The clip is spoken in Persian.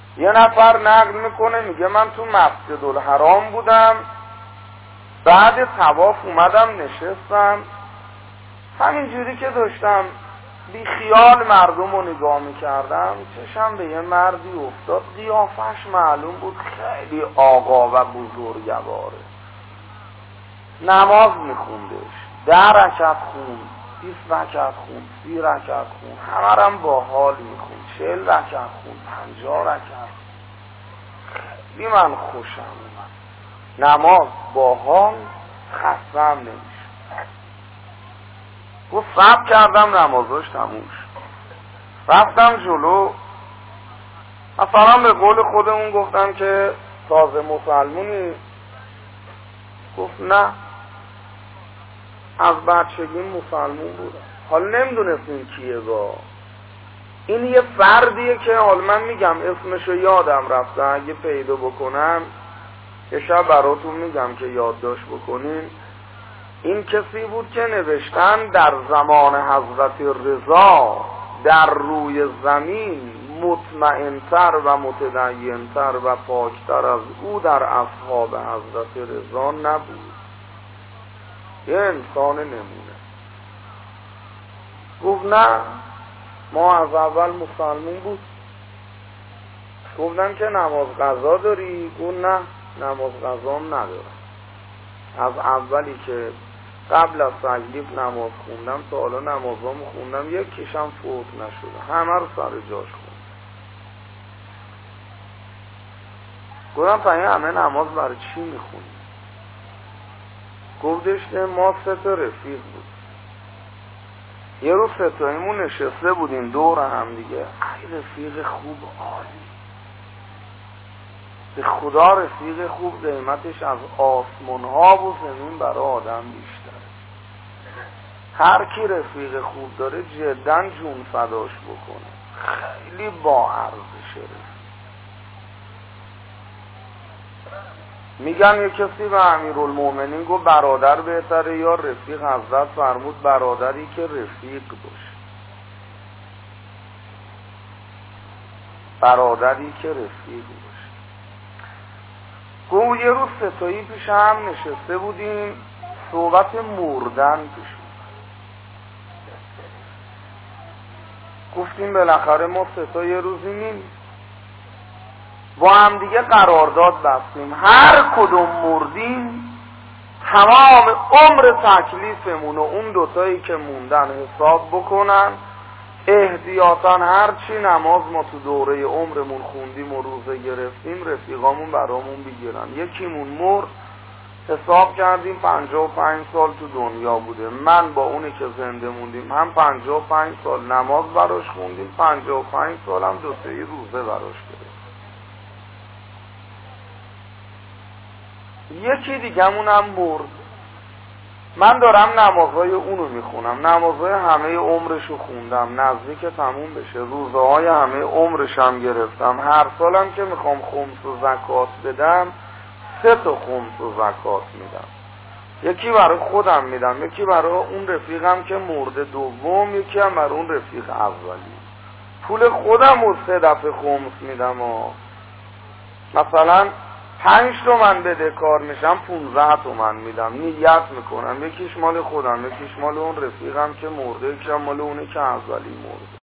یه نفر نقل میکنه میگه من تو مسجد الحرام بودم، بعد طواف اومدم نشستم، همینجوری که داشتم بی خیال مردم رو نگاه میکردم، چشم به یه مردی افتاد، قیافش معلوم بود خیلی آقا و بزرگواره، نماز میخوندش، 10 رکعت خوند، 20 رکعت خوند، 30 رکعت خوند، همه رم با حال میخوند، 40 رکعت خوند، 50 رکعت. خیلی من خوشم اومد، نماز با حال خستم نمیشه. گفت صبر کردم نمازش تموم شد، رفتم جلو، مثلا به قول خودمون گفتم که تازه مسلمونی؟ گفت نه، از بچگی مسلمون بودم. حالا نمیدونستیم کیه با این، یه فردیه که حالا من میگم اسمشو یادم رفته، اگه پیدا بکنم یه شب براتون میگم که یادداشت بکنین. این کسی بود که نوشتن در زمان حضرت رضا در روی زمین مطمئن‌تر و متدین‌تر و پاکتر از او در اصحاب حضرت رضا نبود. یه انسان نمونه. گفت نه، ما از اول مسلمون بود. گفتن که نماز قضا داری؟ گفت نه، نماز قضام ندارم. از اولی که قبل از تکلیف نماز خوندم تا حالا نمازامو خوندم یکیشم فوت نشده، همه رو سر جاش خوندم. گفتم پس این همه نماز برای چی میخونی؟ گفتش که ما 3 تا رفیق بود، یه روز 3 تاییمون نشسته بودیم دور هم دیگه، ای رفیق خوب، عالی، به خدا رفیق خوب قیمتش از آسمان ها و زمین برای آدم بیشتر. هر کی رفیق خوب داره جدا جون فداش بکنه، خیلی با ارزشه. میگن یه کسی به امیرالمومنین گفت برادر بهتره یا رفیق؟ حضرت فرمود برادری که رفیق باشه، برادری که رفیق باشه. گفت یه روز 3 تایی پیش هم نشسته بودیم، صحبت مردن پیش بود. گفتیم بالاخره ما 3 تا یه روزی می‌مریم، با هم دیگه قرارداد بستیم هر کدوم مردیم تمام عمر تکلیفمون و اون 2 تایی که موندن حساب بکنن، احتیاطاً هر چی نماز ما تو دوره عمرمون خوندیم و روزه گرفتیم رفیقامون برامون بگیرن. یکیمون مرد، حساب کردیم 55 سال تو دنیا بوده، من با اونی که زنده موندیم هم 55 سال نماز براش خوندیم، 55 سال هم 2 تایی روزه براش گرفتیم. یکی دیگمون هم مرد، من دارم نمازهای اونو میخونم، نمازهای همه عمرشو خوندم، نزدیک تموم بشه، روزه های همه عمرشم گرفتم، هر سالم که میخوام خمس و زکات بدم 3 تا خمس و زکات میدم، یکی برای خودم میدم، یکی برای اون رفیقم که مرده دوم، یکی هم برای اون رفیق اولی. پول خودم رو 3 دفعه خمس میدم و مثلا 5 تومن بده کار میشم 15 تومن میدم، نیت میکنم یکیش مال خودم، یکیش مال اون رفیقم که مرده، یکیش مال اونی که اولی مرده.